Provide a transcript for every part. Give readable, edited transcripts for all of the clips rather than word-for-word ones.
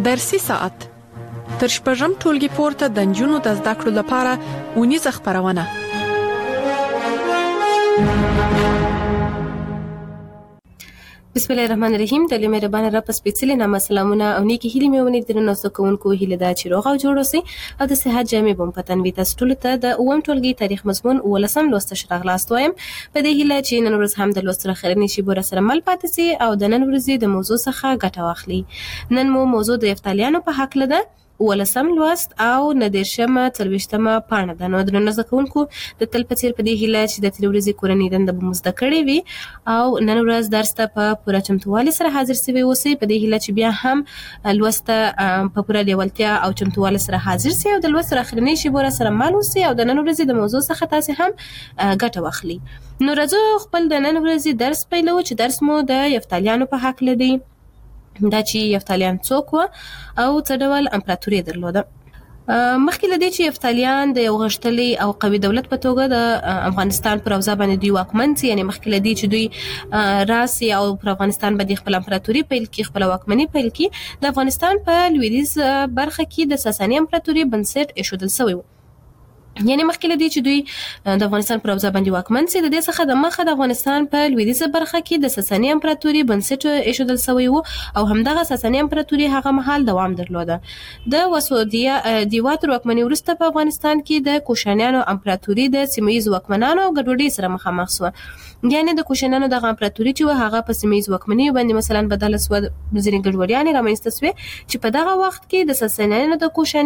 درسي ساعت تر شپږم ټولګي پورته د نجونو د زده کړو لپاره اونیزه خپرونه. بسم الله الرحمن الرحیم. د مهربان رب سپیڅلي نامه سلامونه او نیکی هیلې مې ونې درنو سکونکو هیله دا چې روغ او جوړ اوسئ او د صحت جامې بم پتن وي. تاسو ټول ته د اووم ټولګي تاریخ مضمون ولسم لوست شراغلاست وایم. په دې هیله چې نن ورځ هم د لوست سره خیرنی شي بور سره مل پاتې سي او د نن ورځې د موضوع څخه ګټه واخلي. نن مو موضوع د یفتالیانو په حق لده ولسم لوست او ندیرشمه څلوېښتمه پاڼه ده. نو درنو زده کوونکو د تل په څیر په دې هیله چې د تېرې ورځې کورنۍ دنده به مو زده کړې وي او نن ورځ درس ته په پوره چمتووالي سره حاضر سوي اوسئ. په دې هیله چې بیا هم لوست ته په پوره لیوالتیا او چمتووالي سره حاضر سي او د لوست سره اخرنۍ شیبه سره مل اوسئ او د نن ورځې د موضوع څخه تاسې هم ګټه واخلي. نو راځو خپل د نن ورځې درس پیلو چې درس مو د یفتالیانو په حق لدی. دا چې یفتالیان څوک و او څه ډول امپراتوري درلوده. مخکې له دې چې یفتالیان د یو غښتلي او قوي دولت په توګه د افغانستان پر اوضاع باندې دوی واکمن سي، یعنې مخکې له دې چې دوی راسي او پر افغانستان باندې خپل امپراتوري پیل کړي، خپل واکمني پیل کړي، د افغانستان په لویدیځ برخه کې د ساساني امپراتوري بنسټ ایښودل شوی و. یعنی مخکې له دې چې دوی د افغانستان پر اوضاع باندې واکمن سي، د دې څخه د مخه د افغانستان په لویدیځه برخه کې د ساساني امپراتوري بنسټ ایښودل شوی و او همدغه ساساني امپراتوري هغه مهال دوام درلوده. د وسودیوا تر واکمنۍ وروسته په افغانستان کې د کوشانیانو امپراتوري د سیمه ییزو واکمنانو او ګډوډۍ سره مخامخ شوه. یعنی د کوشانیانو دغه امپراتوري چې هغه په سیمه ییزو واکمنۍ باندې مثلا بدله شوه، ځینې ګډوډیانې رامنځته شوې چې په دغه وخت کې د ساسانیانو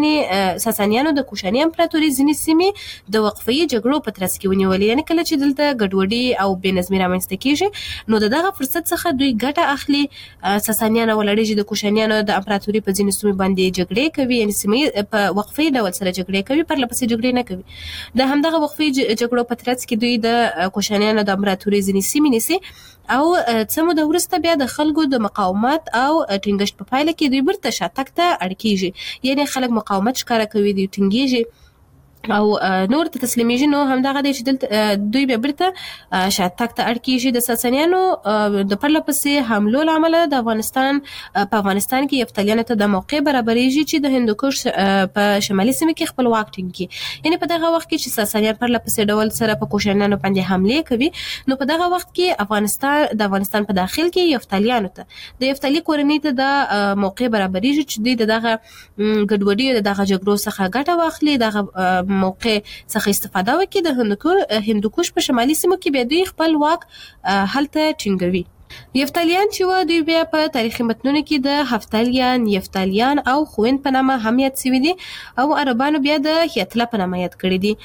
د کوشاني امپراتوري ځینې سیمې د وقفه‌يي جګړو په ترڅ کې ونیولې. یعنی کله چې دلته ګډوډي او بې نظمي رامنځته کیږي نو دغه فرصت څخه دوی ګټه اخلي. ساسانیان ولړېږي د کوشانیانو د امپراتوري په ځینو سیمو باندې جګړې کوي، یعنی سیمې په وقفه‌يي ډول سره جګړې کوي، پرله پسې جګړې نه کوي. د همدغه وقفه‌يي جګړو په ترڅ کې دوی د کوشانیانو د امپراتوري ځینې سیمې نیسي او څه موده وروسته بیا د خلکو د مقاومت او ټینګښت په پایله کې دوی بیرته شاتګ ته اړ کیږي. یعنی خلک مقاومت ښکاره کوي، دوی ټینګېږي او نور ته تسلیمیږي. نو همدغه دی چې دلته دوی بیا بیرته شاتګ ته اړ کیږي. د ساسانیانو د پرله پسې حملو له امله د افغانستان کې یفتالیانو ته د موقع برابریږي چې د هندوکش په شمالي سیمه کې خپل واک ټینګ کړي. یعنی په دغه وخت کې چې ساسانیان پرله پسې ډول سره په کوشانیانو باندې حملې کوي نو په دغه وخت کې د افغانستان په داخل کې یفتالیانو ته د یفتالي کورنۍ ته د موقع برابریږي چې دوی دغه ګډوډي او دغه جګړو څخه ګټه واخلي، دغه موقع څخه استفاده وکړي، د هندوکش په شمالي سیمو کې بیا دوی خپل واک هلته ټینګوي. یفتالیان چې و دوی بیا په تاریخي متنونو کې د هفتالیان، یفتالیان او خوین په نامه هم یاد شوي دي او عربانو بیا د هیتله په نامه یاد کړي دي.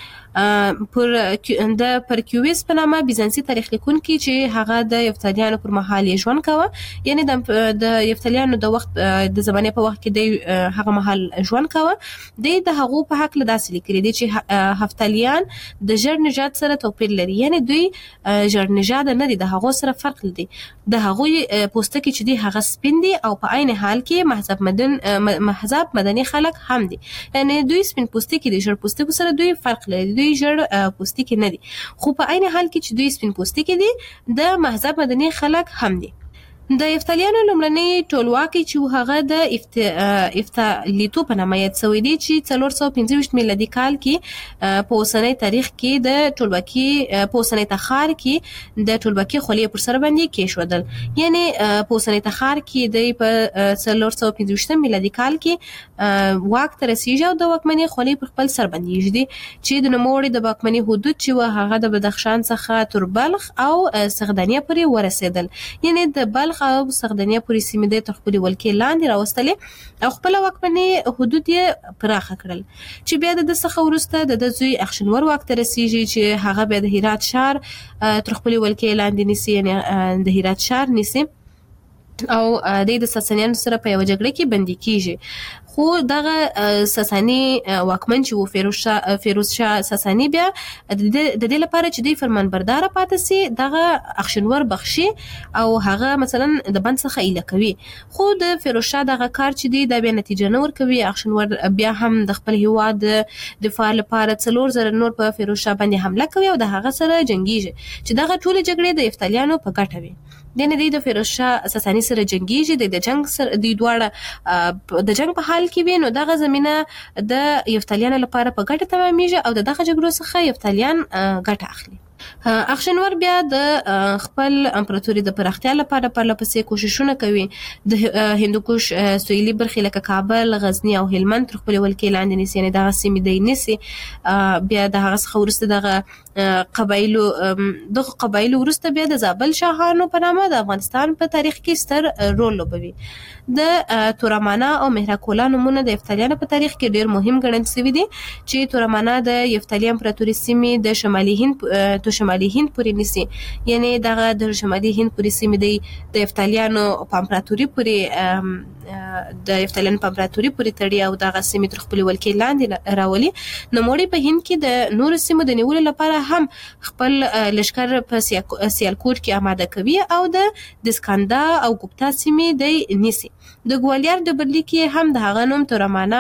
د پرکیویس په نامه بیزانسي تاریخ لیکونکي چې هغه د یفتالیانو پر مهال یې ژوند کاوه، یعنی د یفتالیانو د وخت د زمانې په وخت کې د هغه مهال ژوند کاوه، د هغو په حق له داسې لیکلي دي چې هفتالیان د ژړ نژاد سره توپیر لري. یعنی دوی ژړ نژاد نه دي، د هغو سره فرق لري. د هغوی پوستکي چې دي هغه سپین دي او په عین حال کې محضب مدني خلک هم دي. یعنی دوی سپین پوستکي دي، ژړ پوستکو سره دوی فرق لري، دوی ژړ پوستکي نه دي، خو په عین حال کې چې دوی سپین پوستکي دي د محضب مدني خلک هم دي. د یفتالیانو لومړنی ټولواکي چې هغه د افتالیتو په نامه یاد شوی دی چې 425 میلادي کال کې په اوسنی تاریخ کې د ټولواکي په اوسنی تخار کې د ټولواکي خولې پر سر باندې کېښودل. یعنی په اوسنی تخار کې د 425 میلادي کال کې واک ته رسیږي او د واکمنۍ خولې پر خپل سر باندې ایږدي چې د نوموړي د واکمنۍ حدود چې هغه د بدخشان څخه تر بلخ او سغدانیه پورې ورسېدل. یعنی د بلخ او سغدانیه پورې سیمې د خپلې ولکې لاندې راوستلې او خپل واکمنۍ حدود یې پراخه کړل چې بیا د څخه وروسته د زوی اخشنور واک ته رسیږي چې هغه بیا د هرات ښار تر خپلې ولکې لاندې نیسي، یعنی د هرات ښار نیسي او د ساسانیانو سره په یو جګړه کې بندي کیږي. خو دغه ساساني واکمن چې و فیروز شاه ساساني بیا د دې لپاره چې دی فرمانبردار پاتې سي دغه اخشنور بخشي او هغه مثلا د بند څخه ایله کوي. خو د فیروز شاه دغه کار چې دی دا بیا نتیجه نه ورکوي. اخشنور بیا هم د خپل هیواد د دفاع لپاره 4000 نور په فیروز شاه باندې حمله کوي او د هغه سره جنگیږي چې دغه ټول جګړې د یفتلیانو په ګټه وي. د نه دی د فیروز شاه ساساني سره جنگیږي د جنگ سره د دواړه د جنگ په حال کې وي نو دغه زمينه د یفتلیانو لپاره په ګټه تمامېږي او دغه جګړو څخه یفتلیان ګټه اخلي. اخشنور بیا د خپل امپراتوري د پراختیا لپاره پرلپسې کوششونه کوي. د هندوکش سویلي برخې لکه کابل، غزنی او هلمند تر خپل ولکې لاندې نیسي، یعنې دغه سیمې دی نیسي. بیا د هغه څخه وروسته دغه قبایلو وروسته بیا د زابل شاهانو په نامه د افغانستان په تاریخ کې ستر رول لوبوي. د تورمانا او مهراکولا نومونه د یفتلیانو په تاریخ کې ډیر مهم ګڼل شوي دي چې تورمانا د یفتلی امپراتوري سیمې د شمالي هند پورې نیسي، یعنی دغه د شمالي هند پورې سیمې د یفتلیانو په امپراتوري پورې تړي او دغه سیمې تر خپل ولکې لاندې راولي. نوموړي په هند کې د نورو سیمو د نیولو لپاره هم خپل لشکر په سیالکوټ کې آماده کوي او د دسکاندا او ګوپتا سیمې د نیسي. د ګوالیار ډبرلیک کې هم د هغه نوم تورمانا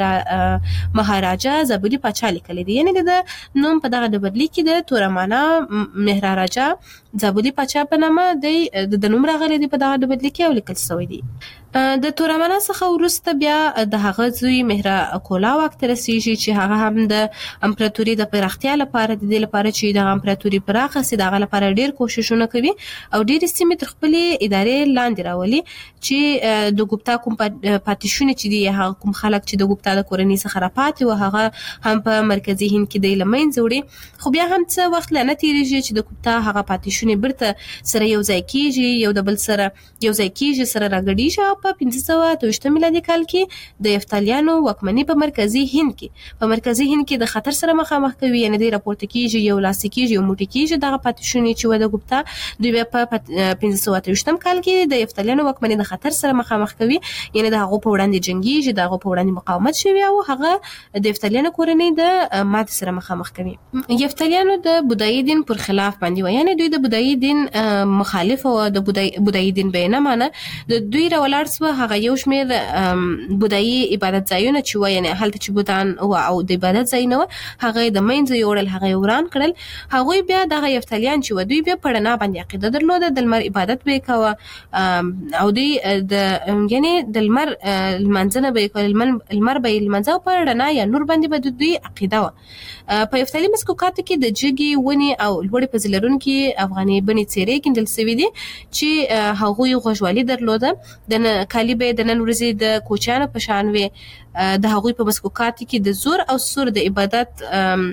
مهاراجا زابلی پاچا لیکلی دی، یعنی د نوم په دغه ډبرلیک کې د تورمانا مهاراجا زابلی پاچا په نامه د نوم راغلی دی په دغه ډبرلیک کې او لیکل شوی دی. د تورمانا څخه وروسته بیا د هغه زوی مهراکولا واک ته رسیږي چې هغه هم د امپراتوري د پراختیا لپاره د دې لپاره چې د امپراتوري پراخه سي دغه لپاره ډیر کوششونه کوي او ډیر سیمې تر خپل ادارې لاندې راولي چې د ګوپتا کوم پاتیشونه چې دی هغه کوم خلک چې د ګوپتا د کورنۍ څخه راپاتې و هغه هم په مرکزی هند کې د لمنځه وړي. خو بیا هم څه وخت نه تیریږي چې د ګوپتا هغه پاتیشونه برته سره یو ځای کیږي، یو د بل سره یو ځای کیږي، سره راګډیږي. په 1528 میلادي کال کې د یفتلیانو واکمني په مرکزی هند کې د خطر سره مخامخ کوي، یعنی د راپورته کیږي یو لاس کیږي یو موټی کیږي دغه پاتیشونه چې و د ګوپتا دوی په 1528 کال کې د یفتلیانو واکمني د خطر سره مخامخ کوي، یعنی د هغه په وړاندې جنگیږي، د هغه په وړاندې مقاومت شوی او هغه د یفتلیانو کورنۍ د مات سره مخامخ کوي. یفتلیانو د بودایی دین پر خلاف باندې و، یعنی دوی د بودایی دین مخالف او د بودایی دین به نه مانه. د دوی راولار سو هغه یو شمیر بودایی عبادت ځایونه چې و، یعنی هلته چې بوتان او د عبادت ځایونه و هغه د منځ یوړل، هغه وران کړل. هغه بیا دغه یفتلیان چې و دوی بیا پړنا باندې عقیده درلوده، د لمر عبادت به کوه او دوی د یعنی د لمر المنځنه به کول، لمر به المنځو پړنا یا نور باندې به دوی عقیده و. په یفتلی مسکوکاتو کې د جګي ونی او لوړې پزلرونکو افغاني بني څیرې کېندل سوي دي چې هغه غوښوالي درلوده. د کالی به د نن ورځې د کوچانو په شان وي. د هغوی په مسکوکاتو کې د زور او سور د عبادت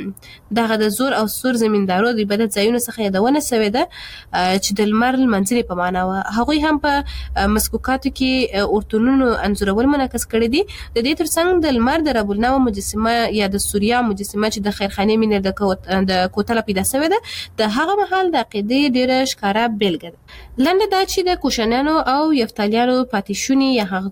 د زور او سور زمیندارو د عبادت ځایونو څخه یادونه شوې ده چې د لمر منځري په معنا و. هغوی هم په مسکوکاتو کې اورتونونو انځورول منعکس کړي دي. د دې ترڅنګ د لمر د رب النوع مجسمه یا د سوریا مجسمه چې د خیرخانه مینه د کوتله پیدا شوې ده د هغه مهال د عقیدې ډیره ښکارا بیلګه ده. لنډه دا چې د کوشانیانو او یفتلیانو پاتیشونی یا هغه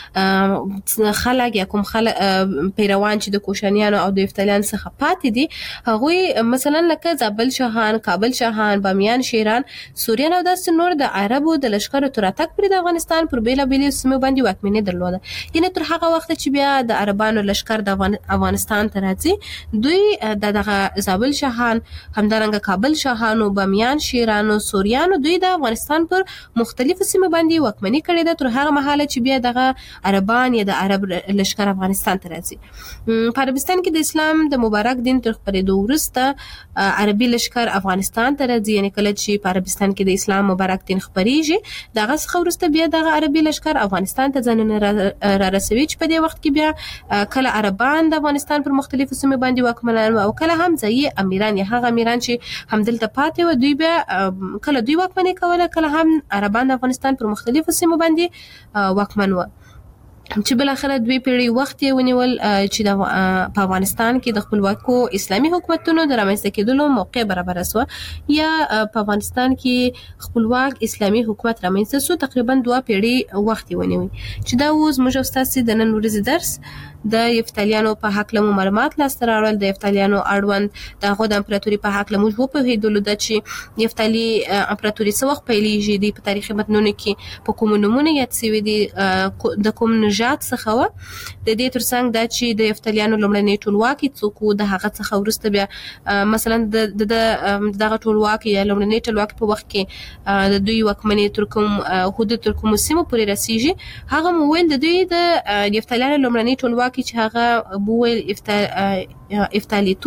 کوم خلک یا کوم پیروان چې د کوشانیانو او د یفتلیانو څخه پاتې دي هغوی مثلا لکه زابل شاهان، کابل شاهان، بامیان شیران، سوریان او داسې نور د عربو د لشکرو تر راتګ پورې د افغانستان پر بیلابیلو سیمو باندې واکمني درلوده. یعنی تر هغه وخت چې بیا د عربانو لشکر د افغانستان ته راځي دوی دغه زابل شاهان، همدارنګه کابل شاهانو، بامیان شیرانو، سوریانو دوی د افغانستان پر مختلفو سیمو باندې واکمني کړې ده تر هغه مهاله چې بیا دغه عربان یا د عرب لشکر افغانستان ته راځي. په عربستان کې د اسلام د مبارک دین تر خپرېدو وروسته عربي لشکر افغانستان ته راځي، یعنی کله چې په عربستان کې د اسلام مبارک دین خپرېږي دغه څخه وروسته بیا دغه عربي لشکر افغانستان ته ځانونه را رسوي چې په دې وخت کې بیا کله عربان د افغانستان پر مختلفو سیمو باندې واکمنان او کله هم ځایي امیران یا هغه امیران چې همدلته پاتې و دوی بیا کله دوی واکمني کوله، کله هم عربان د افغانستان پر مختلفو سیمو باندې واکمن و. چې بل اخر 2 پیړۍ وخت یې ونیول چې په افغانستان کې د خپلواکو اسلامي حکومتونو د رامنځته کېدلو موقع برابر شو یا په افغانستان کې خپلواک اسلامي حکومت رامنځته شو تقریبا 2 پیړۍ وخت یې ونیوي چې دا اوس موږ استاسي د نن ورځې درس د یفتالیانو په حق له معلومات لاسته راوړل د یفتالیانو اړوند د هغو د امپراتوري په حق له موږ وپوهېدلو د چې یفتالي امپراتوري څه وخت پیلېږي د په تاریخي متنونو کې په کوم نومونه یاد شوي دي د کوم نژاد څخه و د دې ترڅنګ دا چې د یفتالیانو لومړنی ټولواکي څوک د هغه څخه وروسته بیا مثلا د دغه ټولواکي یا لومړنی ټولواکي په وخت کې د دوی واکمنۍ تر کوم حدود تر کوم سیمه پورې رسیږي هغه مو ویل د دوی د یفتالیانو لومړنی ټولواکي چې هغه بوویل افتالیتو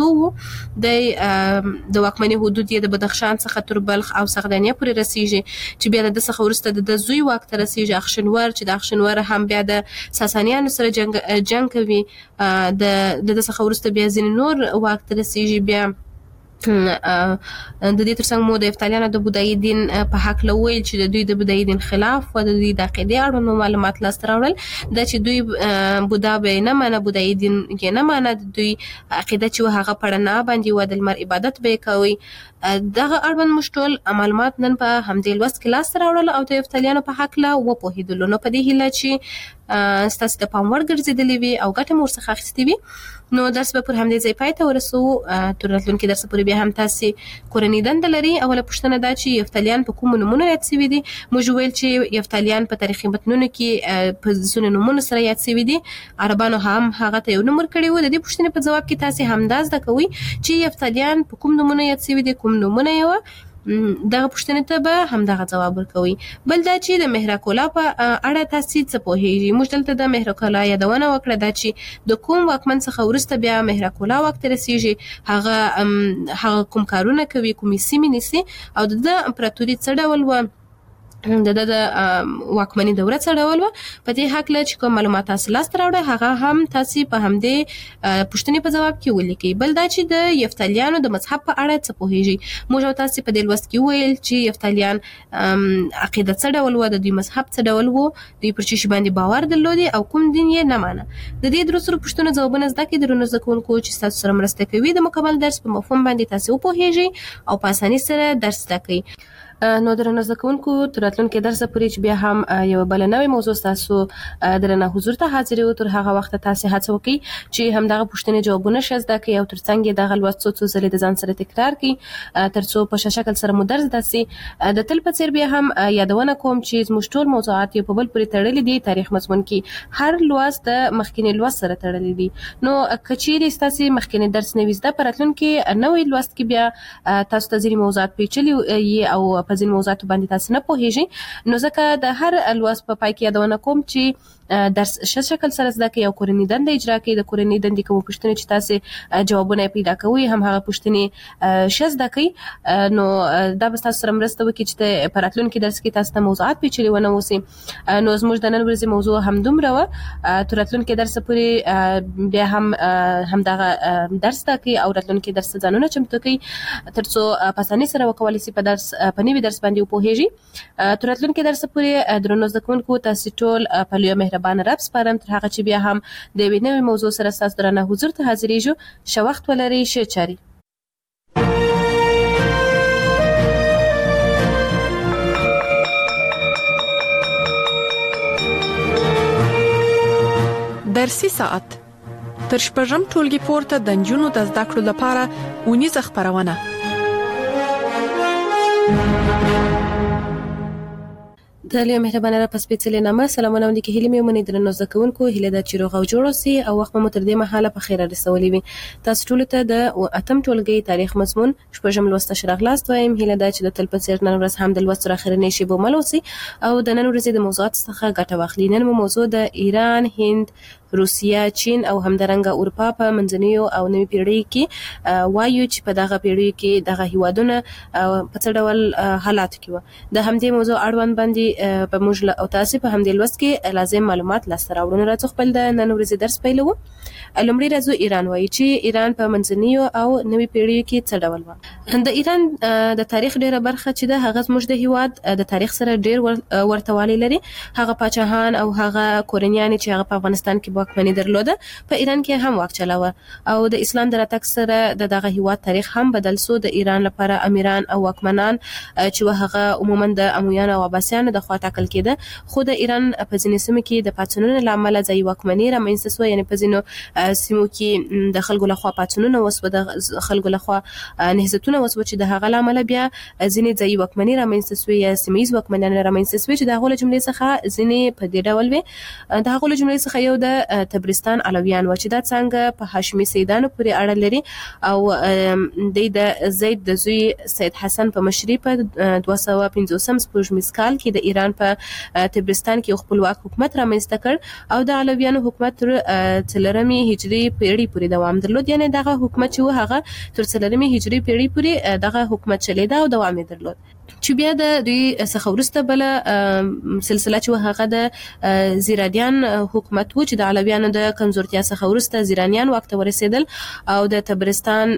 د واکمنۍ حدود یې د بدخشان څخه تر بلخ او سغدانیه پورې رسیږي چې بیا د څخه وروسته د زوی واک ته رسیږي اخشنور چې د اخشنور هم بیا د ساسانیانو سره جنگ کوي د څخه وروسته بیا ځینې نور واک ته رسیږي بیا د دې ترڅنګ مو د یفتالیانو د بودایي دین په حق لویل چې د دوی د بودایي دین خلاف و د دوی د عقیدې اړوند معلومات لاسته راوړل دا چې دوی بودا به نه منه بودایي دین یې نه منه د دوی عقیده چې هغه پړنه باندې و د لمر عبادت به کوي دغه اړوند مشټول معلومات نن په همدې لوست کې لاسته راوړل او د یفتالیانو په حق له وپوهېدلو نو په دې هیله چې ستاسو د پام وړ ګرځېدلې وي او ګټه مو ورڅخه اخیستې وي نو درس به پر همدې ځای پای ته ورسوو تر راتلونکي درس پورې بیا هم تاسو کورنۍ دنده لري اوله پوښتنه دا چې یفتالیان په کوم نومونو یاد شوي دي موږ ویل چې یفتالیان په تاریخي متنونو کې په ځینو نومونو سره یاد شوي دي عربانو هم هغه ته یو نوم ورکړی و د دې پوښتنې په ځواب کې تاسو همدا زده کوئ چې یفتالیان په کوم نومونو یاد شوي دي کوم نومونه یې دغه پوښتنې ته به همدغه ځواب ورکوي بل دا چې د مهرکولا په اړه تاسو څه پوهیږئ موږ دلته د مهرکولا یادونه وکړه دا چې د کوم واکمن څخه وروسته بیا مهرکولا وخت رسیږي هغه کوم کارونه کوي کومې سیمې نیسي او د امپراتوري څه ډول و د واکمنۍ دوره څه ډول و په دې حق له چې کوم معلومات تاسو لاسته راوړئ هغه هم تاسو په همدې پوښتنې په ځواب کې ولیکئ بل دا چې د یفتالیانو د مذهب په اړه څه پوهیږئ موږ تاسو په دې لوست کې ویل چې یفتالیان عقیده څه ډول و د دوی مذهب څه ډول و دوی پر چی باندې باور درلودي او کوم دین یې نه مانه د دې دروسرو پوښتنو ځوابونه زده کړئ درنو زده کوونکو چې تاسو سره مرسته کوي د مکمل درس په مفهوم باندې تاسو وپوهیږئ او په اسانۍ سره درس زده کړئ نو درنو زده کوونکو تر راتلونکي درس پورې چې بیا هم یو بل نوې موضوع تاسو درنه حضور ته حاضر یو تر هغه وخت تاسو هڅه وکړئ چې همدغه پوښتنې جوابونه شزده کړئ او ترڅنګ دغه لوست څو ځلې د ځان سره تکرار کړئ ترڅو په شکل سره مو درس داسي د تل په څیر بیا هم یادونه کوم چې زموږ ټول موضوعات په بل پورې تړلي دي تاریخ مضمون کې هر لوست د مخکینی لوست سره تړلي دي نو کچېری تاسو مخکینی درس نه وزده پراتلونکي نوې لوست کې بیا تاسو ته ځینې موضوعات پیچلي او په ځینو موضوعاتو باندې تاسو نه پوهیږئ نو ځکه د هر لوست په پای کې یادونه کوم چې درس شکل سره زده کړئ او کورنۍ دنده اجرا کړئ د کورنۍ دندې کوم پوښتنې چې تاسو جوابونه پیدا کوئ هم هغه پوښتنې زده کړئ نو دا به تاسو سره مرسته وکړي چې په راتلونکي درس کې تاسو ته موضوعات پیچلي ونه اوسي نو زموږ د نن ورځې موضوع هم دومره و تر راتلونکي درس پورې بیا هم دغه درس زده کړئ او راتلونکي درس ځانونه چمتو کړئ ترڅو په اسانۍ سره وکولای شئ په نوي درس باندې وپوهیږئ تر راتلونکي درس پورې درنو زده کوونکو تاسو ټول په لوی مهربان رب سپارم تر هغه چې بیا هم د یوې نوې موضوع سره تاسو درنه حضور ته حاضرېږو ښه وخت ولرئ ښه چاري درسي ساعت تر شپږم ټولګي پورته د نجونو د زده کړو لپاره اونیزه خبرونه د لوی مهربانه را پسپېڅلې نامه سلامونه ولیکي هیله مې ومنئ درنو زده کوونکو هیله ده چې روغ او جوړ اوسئ او وخت مو تر دې مهاله په خیر رسولي وي تاسو ټول ته د اتم ټولګي تاریخ مضمون شپږم لوست شراغلاست وایم هیله ده چې د تل په څیر نن ورځ هم د لوست اخرنی شی به مل اوسئ او د نن ورځې د موضوعات څخه ګټه واخلئ نن موضوع د ایران هند روسیا، چین او همدارنګه اروپا په منځنیو او نوي پیړۍ کې وایو چې په دغه پیړۍ کې دغه هیوادونه په څه ډول حالات کې و. د همدې موضوع اړوند باندې په موږ او تاسو په همدې لوست کې لازم معلومات لاسته راوړو. راځو خپل د نن ورځې درس پیلوو. لومړی راځو ایران وایي چې ایران په منځنیو او نوي پیړیو کې څه ډول و. د ایران د تاریخ ډیره برخه چې د هغه زموږ د هیواد د تاریخ سره ډیر ورتهوالی لري. هغه پاچاهان او هغه کورنیان چې هغه په افغانستان کې واکمني درلوده په ایران کې هم واک چلاوه او د اسلام د راتګ سره دغه هیواد تاریخ هم بدل سو. د ایران لپاره امیران او واکمنان چې هغه عموما د امویان او عباسیانو د خوا ټاکل کېده، خو د ایران په ځینې سیمو کې د پاڅونونو لامل ځای واکمني رامنځته شوه. یعنی په ځینو سیمو کې د خلکو لخوا پاڅونونه وسوه، د خلکو لخوا نهضتونه وسوه چې د هغه لامل بیا ځینې ځای واکمني رامنځته شوه یا سیمایي واکمنان رامنځته شوه چې د هغو له جملې څخه ځینې په دې ډول وي. د هغو له جملې څخه یو د تبرستان علویان و چې دا څنګه په هاشمي سیدانو پورې اړه لري او د زید د زوی سید حسن په مشرۍ په 250 سپوږمیز کال کې د ایران په تبرستان کې خپلواک حکومت رامنځته کړ او د علویانو حکومت تر 4 هجري پیړۍ پورې دوام درلود. یعنی دغه حکومت چې هغه تر 4 هجري پیړۍ پورې دغه حکومت چلیدا او دوام درلود. چې بیا د دوی څخه ورسته بل سلسله چې هغه د زیرانیان حکومت و چې د علویانو د کمزورتیا څخه ورسته زیرانیان واک ته ورسېدل او د تبرستان،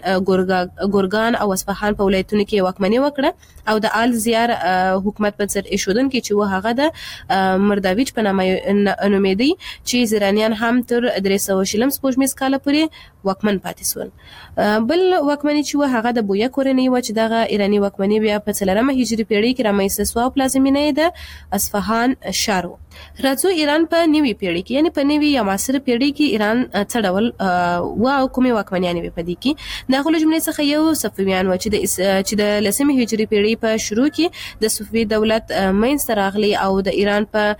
ګورګان او اصفهان په ولایتونو کې واکمني وکړه او د آل زیار حکومت په سر ایښودونکي چې هغه د مرداویچ په نامه نومېدی چې زیرانیان هم تر 300 سپوږمیز کال پورې واکمن پاتې شول. بل واکمني چې هغه د بویا کورنۍ و چې دغه ایرانی واکمني بیا په 4 هجري پیړۍ کې رامنځته شوه او پلازمینه یې د اصفهان ښار و. راځو ایران په نوي پیړۍ کې یعنی په نوي یا معاصره پیړۍ کې ایران څه ډول و او کومې واکمنیانې وې په دې کې. د هغو له جملې څخه یو صفویان و چې د 10 هجري پیړۍ په شروع کې د صفوي دولت منځته راغلی او د ایران په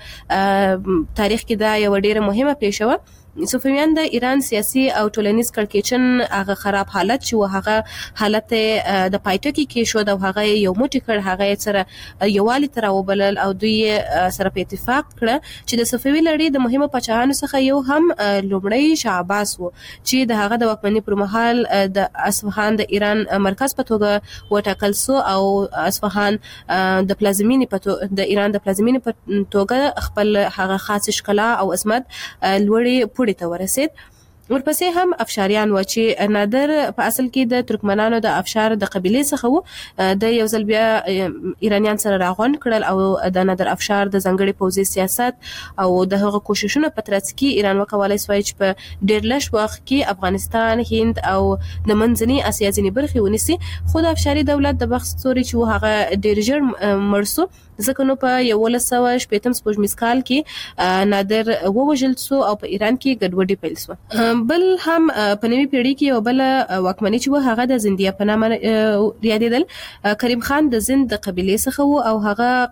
تاریخ کې دا یو ډیره مهمه پیښه و. صفویان د ایران سیاسي او ټولنیز کړکېچن هغه خراب حالت چې هغه حالت د پایټکی کې شو د هغه یو موټی کړ، هغه سره یووالی تر وبلل او دوی سره په اتفاق کړ چې د صفوي لړۍ د مهمه پاچاهانو څخه یو هم لومړی شاه عباس و چې د هغه د واکمنۍ پر مهال د اصفهان د ایران مرکز په توګه وټاکل شو او اصفهان د پلازمینې په د ایران د پلازمینې په توګه خپل هغه خاص ښکلا او عظمت لوړې پوړې ته ورسید. ورپسې هم افشاریان و چې نادر په اصل کې د ترکمنانو د افشار د قبیلې څخه و. د یو ځل بیا ایرانیان سره راغونډ کړل او د نادر افشار د ځانګړي پوځي سیاست او د هغه کوششونو په ترڅ کې ایران وکولای شوی چې په ډېر لږ وخت کې افغانستان، هند او د منځنۍ اسیا ځینې برخې ونیسي. خو د افشاري دولت د بخت ستوري چې هغه ډېر ژر مړ شو، ځکه نو په 1118 سپوږمیز کال کې نادر ووژل شو او په ایران کې ګډوډي پیل شوه. بل هم په نوي پیړۍ کې یو بل واکمني چې هغه د زندیه په نامه یادېدل. کریم خان د زند د قبیلې څخه و او هغه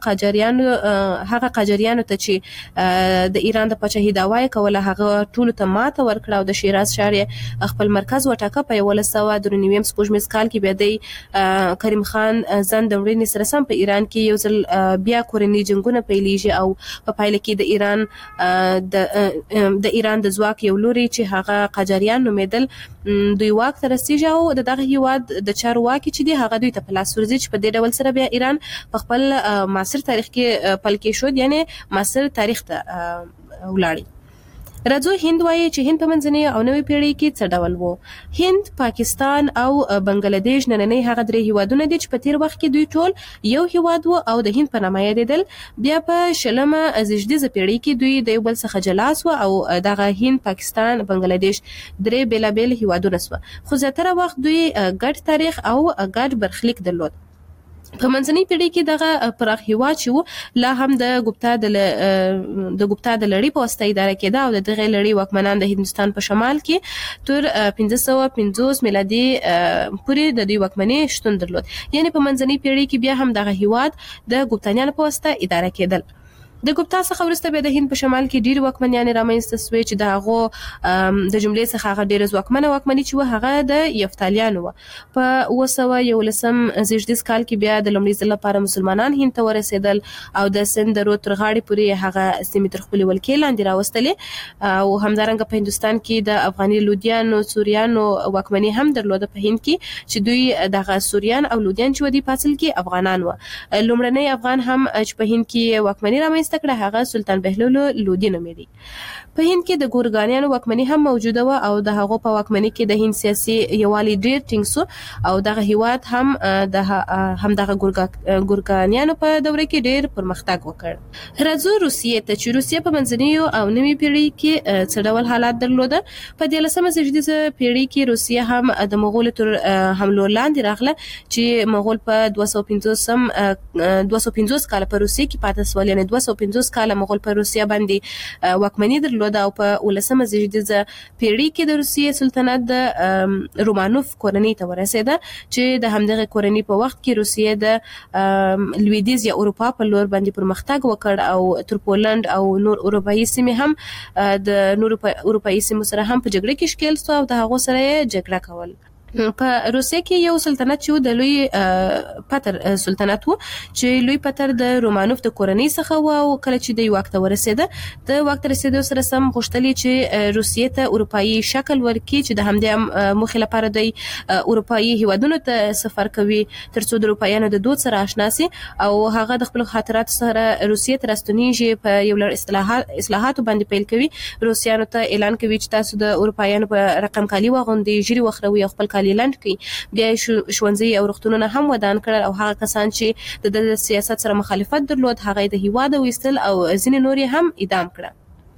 قاجاریانو ته چې د ایران د پاچاهۍ دعوا یې کوله هغه ټولو ته ماته ورکړه او د شیراز ښار یې خپل مرکز وټاکه. په 1193 سپوږمیز کال کې بیا د کریم خان زند د وړاندې سره سم په ایران کې یو ځل بیا کورنۍ جنگونه پیلېږي او په پایله کې د ایران د ځواک یو لوري چې هغه قاجاریان نومېدل دوی واک ته رسیږي او دغه هیواد د چارواکي چې دی هغه دوی ته په لاس ورځي چې په دې ډول سره بیا ایران په خپل معاصر تاریخ کې پل کې شو، یعنی معاصر تاریخ ته ولاړی. راځو هند وایي چې هند په منځنۍ او نوې پیړۍ کې څه ډول وو. هند، پاکستان او بنگلاديش نننۍ هغه درې هیوادونه دي چې په تیر وخت کې دوی ټول یو هیواد وو او د هند په نامه یادېدل. بیا په 20مه زیږدیزه پیړۍ کې دوی د یو بل څخه جلا شو او دغه هند، پاکستان، بنگلاديش درې بیلابیل هیوادونه شو، خو زیاتره وخت دوی ګډ تاریخ او ګډ برخلیک درلود. په منځنۍ پیړۍ کې دغه پراخ هیواد چې لا هم د ګوپتا د لړۍ په واسطه اداره کېده او د دغه لړۍ واکمنان د هندوستان په شمال کې تر 1550 میلادي پورې د دوی واکمنۍ شتون درلود. یعنی په منځنۍ پیړۍ کې بیا هم دغه هیواد د ګوپتانیانو په واسطه اداره کېدل. د ګوپتا څخه وروسته بیا د هند په شمال کې ډېر واکمنیان رامنځته شوې چې د هغو د جملې څخه هغه ډېر ځواکمنه واکمني چې هغه د یفتالیانو و. په 1911 زیږدیز کال کې بیا د لومړي ځل لپاره مسلمانان هند ته ورسېدل او د سند درو تر غاړې پورې هغه سیمې تر خپل ولکې لاندې راوستلې او همدارنګه په هندستان کې د افغاني لودیانو سوریانو واکمني هم درلوده په هند کې چې دوی دغه سوریان او لودیان چې ودی پاتل کې افغانان و. لومړنی افغان هم چې په هند کې واکمني رامنځته کړه هغه سلطان بهلول لودي نومېدی. په هند کې د ګورګانیانو واکمني هم موجوده و او د هغو په واکمني کې د هند سیاسي یوالي ډیر ټینګ سو او دغه هیواد هم دغه ګورګانیانو په دوره کې ډیر پرمختګ وکړ. راځو روسیې ته چې روسیه په منځنیو او نوي پیړۍ کې څه ډول حالات درلوده. په 13مه زیږدیزه پیړۍ کې روسیه هم د مغولو تر حملو لاندې راغله چې مغول په 250 کال په روسیه کې پاتې سول، یعنی 250 کال مغول په روسیه باندې واکمني درلوده او په 19مه زیږدیزه پیړۍ کې د روسیې سلطنت د رومانوف کورنۍ ته ورسېده چې د همدغه کورنۍ په وخت کې روسیې د لویدیز یا اروپا په لور باندې پرمختګ وکړ او تر پولند او نور اروپایي سیمې هم د نور اروپایي سیمو سره هم په جګړه کې ښکېل سو او د هغو سره یې جګړه کول. په روسیه کې یو سلطنت چې د لوی پتر سلطنت و چې لوی پتر د رومانوف د کورنۍ څخه و او کله چې د واک ته ورسېده د واک ته رسېدو سره سم غوښتل چې روسیې ته اروپایي شکل ورکړي چې د همدې موخې لپاره د اروپایي هیوادونو ته سفر کوي ترڅو د اروپایانو د دود سره آشنا شي او هغه د خپل خاطرات سره روسیې ته راستنیږي. په یو لړ اصلاحاتو باندې پیل کوي، روسیانو ته اعلان کوي چې تاسو د اروپایانو په رقم کالي واغوندئ، ژیړي وخروي او خپل کالي لاند کوي. بیا ښوونځي او روغتونونه هم ودان کړل او هغه کسان چې د سیاست سره مخالفت درلود هغه د هیواد ویستل او ځینې نور هم اعدام کړه.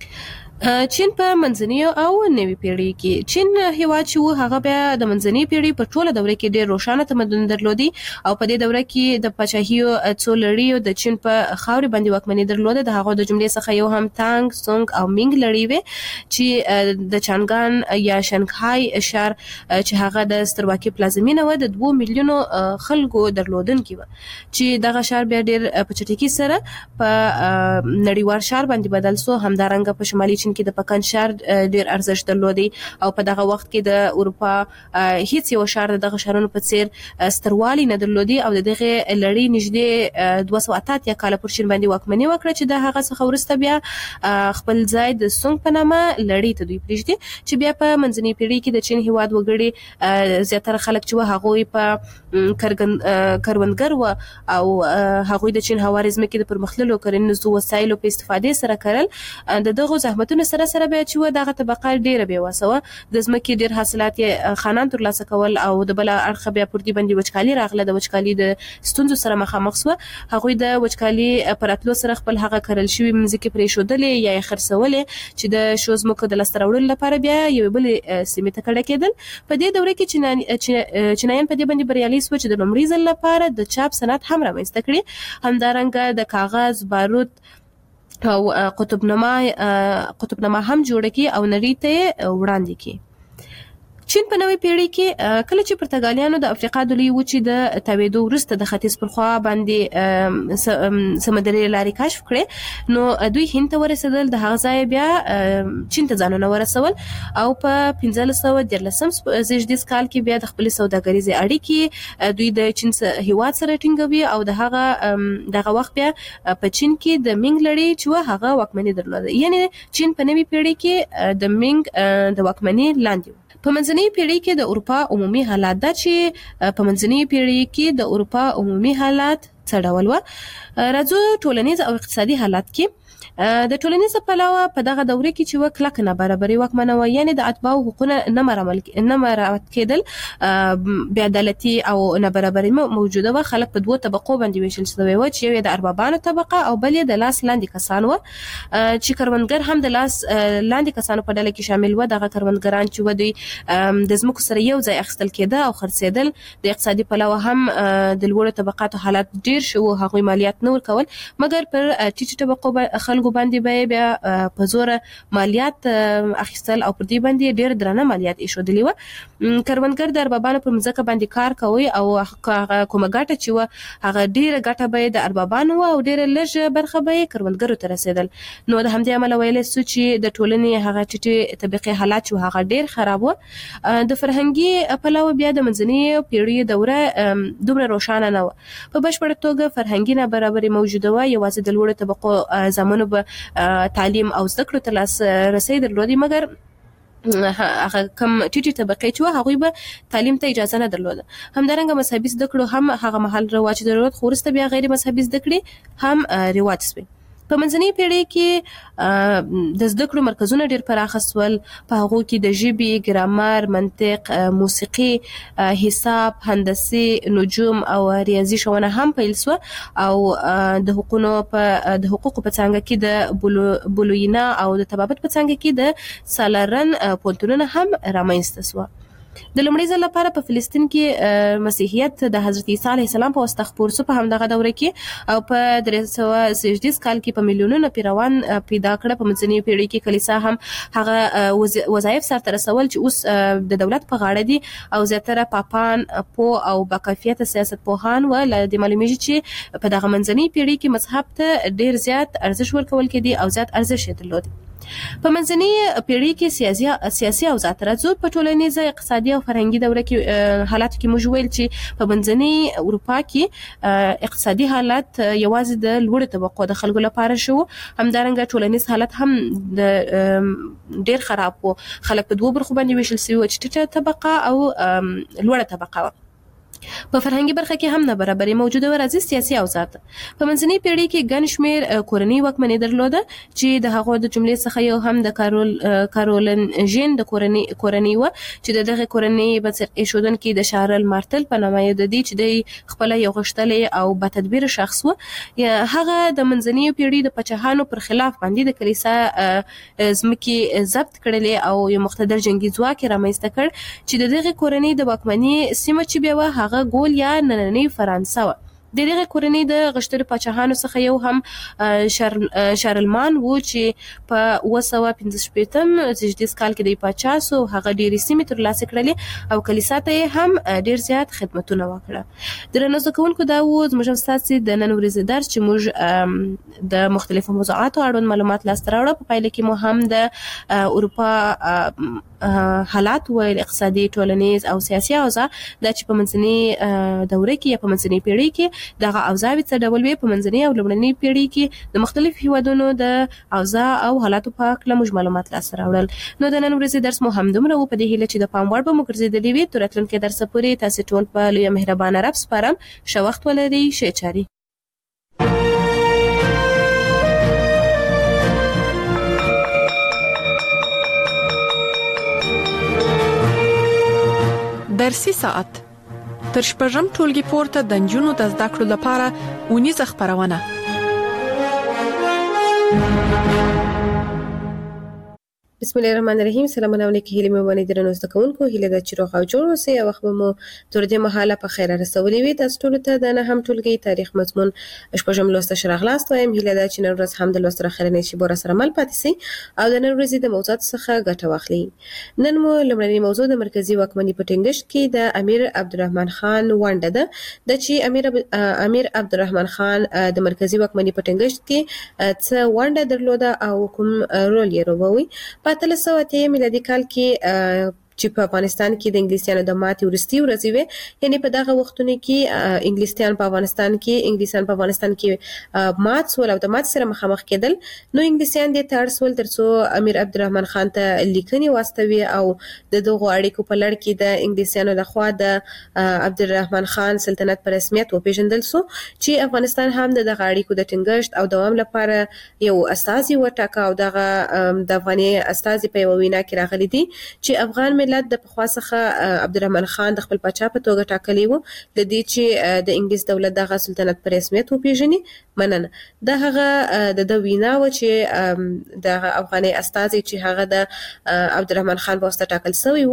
چین په منځنیو او نوي پیړۍ کې چین هیواد چې و هغه بیا د منځنۍ پیړۍ په ټوله دوره کې ډېر روښانه تمدن درلودي او په دې دوره کې د پاچاهیو څو لړیو د چین په خاورې باندې واکمني درلوده. د هغو د جملې څخه یو هم تانګ، سونګ او مینګ لړۍ وې چې د چانګان یا شنګهای ښار چې هغه د سترواکۍ پلازمینه و د 2 میلیونو خلکو درلودونکي و چې دغه ښار بیا ډېر په چټکۍ سره په نړیوال ښار باندې بدل سو. همدارنګه په شمالي چین کې د پکن ښار ډیر ارزښت درلودي او په دغه وخت کې د اروپا هیڅ یو ښار دغه ښارونو په څیر ستروالی نه درلودي او دغه لړۍ نږدې 280 کال پر چین باندې واکمني وکړه چې د هغه څخه وروسته بیا خپل ځای د سونګ په نامه لړۍ ته دوی پرېږدي چې بیا په منځنۍ پیړۍ کې د چین هیواد وګړي زیاتره خلک چې هغوی په کروندګر و او هغوی د چین هواري ځمکې د پرمختللو کرنیزو وسایلو په استفادې سره کرل. د دغه زحمتونو سره بیا چې دغه طبقه ډیره بې وسه و، د ځمکې ډیر حاصلات خانان ترلاسه کول او د بل اړخ بیا پر دې باندې وچکالي راغله. د وچکالي د ستونزو سره مخامخ شو، هغوی د وچکالي پراتلو سره خپل هغه کرل شوی مځکې پرېښودلې یا یې خرڅولې چې د شو ځمکو د لاسته راوړلو لپاره بیا یو بل سیمې ته کډه کېدل. په دې دوره کې چینایان په دې باندې بریالي شو چې د لومړي ځل لپاره د چاپ صنعت هم رامنځته کړي. همدارنګه د کاغذ، بارود او قطبنما هم جوړه کی او نړۍ ته وړاندې کی. چین په نوې پیړۍ کې کله چې پرتګالیانو د افریقا د لوی وچې د تاوېدو وروسته د ختیځ پر خوا باندې سمندري لارې کشف کړې نو دوی هند ته ورسېدل. د هغه ځای بیا چین ته ځانونه ورسول او په 1513 زیږدیز کال کې بیا د خپل سوداګریزې اړیکې دوی د چین هیواد سره ټینګوي او دغه وخت بیا په چین کې د مینګ لړۍ چې هغه واکمني درلوده، یعنی چین په نوې پیړۍ کې د مینګ د واکمني لاندې. په منځنۍ پیړۍ کې د اروپا عمومي حالات دا چې په منځنۍ پیړۍ کې د اروپا عمومي حالات څه ډول و. راځو ټولنیز او اقتصادي حالات کې د ټولنیز پلوه په دغه دوره کې چې کلک نابرابري واکمنه و، یعنی د اتباعو حقوقونه نه مراعات کېدل، بې عدالتي او نابرابري موجوده و. خلک په دوه طبقو باندې ویشل شوي و چې یو د اربابانو طبقه او بل د لاس لاندې کسان و چې کروندګر هم د لاس لاندې کسانو په ډله کې شامل و. دغه کروندګران چې دوی د ځمکو سره یو ځای اخیستل کېده او خرڅېدل. د اقتصادي پلوه هم د لوړو طبقاتو حالات ډیر شو، هغوی مالیات نه ورکول مګر پر ټیټو طبقو خلکو خلکو باندې به بیا په زور مالیات اخیستل او پر دې باندې ډېر درنه مالیات ایښودلې و. کروندګر د اربابانو په مځکه باندې کار کوي او کومه ګټه چې و هغه ډېره ګټه به د اربابانو او ډېره لږ برخه به کروندګرو ته رسیدل. نو د همدې امله ویل سو چې د ټولنې هغه ټیټه طبقه حالات چې هغه ډېر خراب و. د فرهنګي پلوه بیا د منځنۍ پیړۍ دوره دومره روښانه نه و. په بشپړه توګه فرهنګي نابرابري موجوده و. یوازې د لوړو طبقو زمونو به تعلیم او زده کړو ته لاسرسی درلودي، مګر هغه کم ټیټي طبقه چې هغه به تعلیم ته اجازه نه درلوده. همدارنګه مذهبي زده کړو هم هغه محل رواج درلود، خو وروسته بیا غیر مذهبي زده کړې هم رواج شوې. په منځنۍ پیړۍ کې د زده کړو مرکزونه ډېر پراخ شول. په هغو کې د ژبې، ګرامر، منطق، موسیقي، حساب، هندسي، نجوم او ریاضي ښوونه هم پیل شوه او د حقوقو په څانګه کې د بولوینا او د طبابت په څانګه کې د سالارن پوهنتونونه هم رامنځته شوه. د لومړي ځل لپاره په فلسطین کې مسیحیت د حضرت عیسی علیه السلام په واسطه خپور شو په همدغه دوره کې او په 318 کال کې په میلیونونو پیروان پیدا کړ. په منځنۍ پیړۍ کې کلیسا هم هغه وظایف سرته رسول چې اوس د دولت په غاړه دي او زیاتره پاپان او باکیفیته سیاست پوهان ول د معلومیږي چې په دغه منځنۍ پیړۍ کې مذهب ته ډیر زیات ارزښت ورکول کېدی او زیات ارزښت یې درلود. په منځنۍ پیړۍ کې سیاسي اوضاع ترځو په ټولنیزه، اقتصادي او فرهنګي دوره کې حالات کې موږ ویل چې په منځنۍ اروپا کې اقتصادي حالت یوازې د لوړ طبقو د خلکو لپاره شو. همدارنګه ټولنیز حالت هم ډیر خراب وو. خلک په دوه برخو باندې ویشل شوي چې ټیټه طبقه او لوړه طبقه. په فرهنګي برخه کې هم نابرابري موجوده و. راځي سیاسي اوضاع ته. په منځنۍ پیړۍ کې ګڼ شمېر کورنۍ واکمني درلوده چې د هغو د جملې څخه یو هم د کارولنژین د کورنۍ و چې دغه کورنۍ بنسټ ایښودونکي د شارل مارتل په نامه یادېدی چې د خپل یو غښتلی او با تدبیر شخص و. هغه د منځنۍ پیړۍ د پاچاهانو پر خلاف باندې د کلیسا ځمکې ضبط کړلې او یو مقتدر جنگي ځواک رامنځته کړ چې د دغه کورنۍ د واکمنۍ سیمه چې بیا هغه ګول یا نننۍ فرانسه و. د دغه کورنۍ د غښتلو پاچاهانو څخه یو هم شارلمان و چې په 915 کال کې د پاچا سو. هغه ډېرې سیمې ترلاسه کړلې او کلیسا ته هم ډېر زیات خدمتونه وکړه. درنو زده کوونکو، دا و زموږ ستاسو د نن ورځې درس چې موږ د مختلفو موضوعاتو اړوند معلومات لاسته راوړو. په پایله کې مو هم د اروپا حالات ویل، اقتصادي، ټولنیز او سیاسي اوضاع دا چې په منځنۍ دوره کې یا په منځنۍ پیړۍ کې دغه اوضاع څه ډول وي. په منځنۍ او لومړنۍ پیړۍ کې د مختلفو هیوادونو د اوضاع او حالاتو په اړه موږ معلومات لاسته راوړل. نو د نن ورځې درس مو همدومره و. په دې هیله چې د پام وړ به مو ګرځېدلی وي. تر راتلونکي درسه پورې تاسې ټول په لویه مهربانه رب سپارم. ښه وخت ولرئ. ښې چارې. درسي ساعت تر شپږم ټولګي پورته د نجونو د زده کړو لپاره اونیزه خپرونه. بسم الله الرحمن الرحیم. سلامونه علیکم. هیله مې باندې درنو زده کوونکو، هیله ده چې روغ او جوړ اوسئ او وخت مو تر دې مهاله په خیر رسولې وي. تاسو ټول ته د نهم ټولګي تاریخ مضمون شپږم لوست شراغلاست وایم. هیله ده چې نن ورځ هم د لوست اخرنۍ شی بور سره مل پاتې سي او د نن ورځې د موضوعات څخه ګټه واخلئ. نن مو لومړنۍ موضوع د مرکزی واکمنۍ په ټینګښت کې د امیر عبدالرحمن خان ونډه ده. د چې امیر عبدالرحمن خان د مرکزی واکمنۍ په ټینګښت کې څه ونډه درلوده او کوم رول یې لوبوي. په 1308 میلادي کال کې چې په افغانستان کې د انګلیسیانو د ماتې وروستۍ ورځې وې، یعنی په دغه وختونو کې انګلیسیان په افغانستان کې مات سول او د مات سره مخامخ کېدل. نو انګلیسیان دې ته اړ سول ترڅو امیر عبدالرحمن خان ته لیکنې واستوي او د دغو اړیکو په لړ کې د انګلیسیانو لخوا د عبدالرحمن خان سلطنت په رسمیت وپېژندل سو چې افغانستان هم د دغه اړیکو د ټینګښت او دوام لپاره یو استازي وټاکه او دغه د افغاني استازي په یوه وینا کې راغلي دي چې افغان ملت د پخوا څخه عبدالرحمن خان د خپل پاچا په توګه ټاکلی و، د دې چې د انګلیس دولت دغه سلطنت په رسمیت وپېژني. مننه. دا هغه د وینا و چې د افغاني استازي چې هغه د عبدالرحمن خان په واسطه ټاکل شوی و،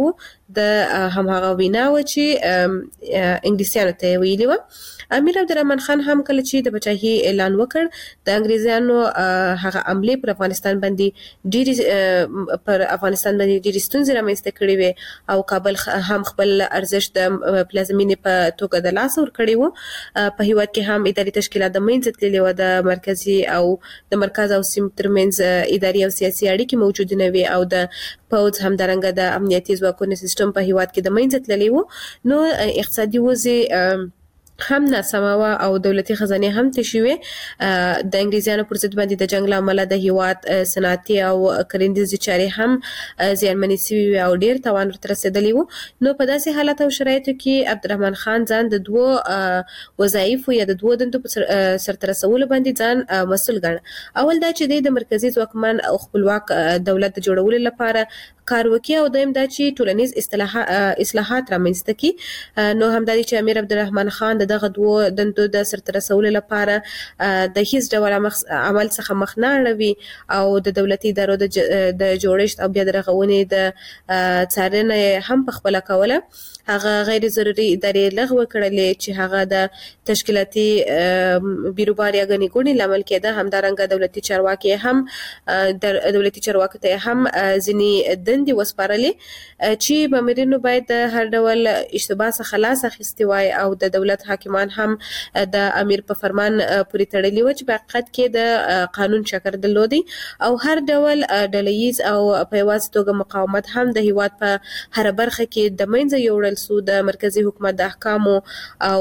د همغه وینا و چې انګلیسیانو ته ویلي و. امیر عبدالرحمن خان هم کله چې د پاچاهي اعلان وکړ د انګریزانو هغه عمله پر افغانستان باندې ډېری ستونزې رامنځته کړې وې او کابل هم خپل ارزښت د پلازمینې په توګه د لاس ور کړی وو. په هیواد کې هم اداري تشکیلات د منځ تللي و، د مرکزي او د مرکز او سیمې ترمنځ اداري او سیاسي اړیکې موجود نه وي او د پوځ هم درنګ د امنیتي ځواکونو سیستم په هیواد کې د منځ تللي وو. نو اقتصادي وضع هم ناسمه و او دولتي خزانه هم تشي وي. د انګریزانو پر ضد باندې د جنگ لامل د هیواد صنعتي او کرنیزې چارې هم زیانمنې شوي او ډیر توان ورته رسیدلی وو. نو په داسې حالت او شرایطو کې عبدالرحمن خان ځان د دوه وظایف یا د دوه دندو په سرته رسولو باندې ځان مسؤل ګڼه. اول دا چې د مرکزی ځواکمن او خپلواک دولت د جوړولو لپاره کار وکړي او دویم دا چې ټولنیز اصلاحات رامنځته کړي. نو همداري چې امیر عبدالرحمن خان دغه دوه دندو د سرته رسولو لپاره د هیڅ ډول عمل څخه مخ نه اړوي او د دولتي ادارو د جوړښت او بیا د رغونې د څارنې هم په خپل کوله. هغه غیر ضروري ادارې لغوه کړلې چې هغه د تشکیلاتي بیروبار یا غني ګونې لامل کېده. همدارنګه دولتي چارواکي هم دولتي چارواکو ته هم ځینې دندې وسپارلې چې مامورینو باید د هر ډول اشتباه څخه خلاص اخیستي وای او د دولت حاکمان هم د امیر په فرمان پورې تړلي و چې په حقیقت کې د قانون شکر درلودي او هر ډول ډلهییز او په یوازې توګه مقاومت هم د هیواد په هر برخه کې د منځه یوړل سو. د مرکزی حکومت د احکامو او